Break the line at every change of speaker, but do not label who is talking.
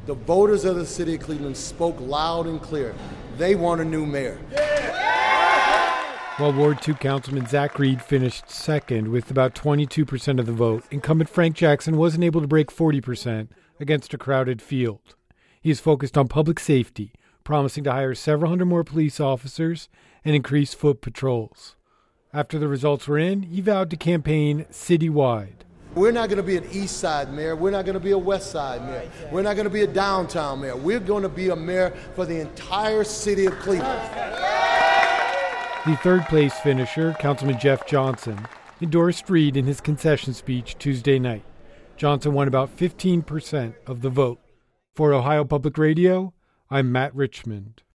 The voters of the city of Cleveland spoke loud and clear. They want a new mayor.
While Ward 2 Councilman Zach Reed finished second with about 22% of the vote, incumbent Frank Jackson wasn't able to break 40% against a crowded field. He is focused on public safety, promising to hire several hundred more police officers and increase foot patrols. After the results were in, he vowed to campaign citywide.
We're not going to be an east side mayor. We're not going to be a west side mayor. We're not going to be a downtown mayor. We're going to be a mayor for the entire city of Cleveland.
The third place finisher, Councilman Jeff Johnson, endorsed Reed in his concession speech Tuesday night. Johnson won about 15% of the vote. For Ohio Public Radio, I'm Matt Richmond.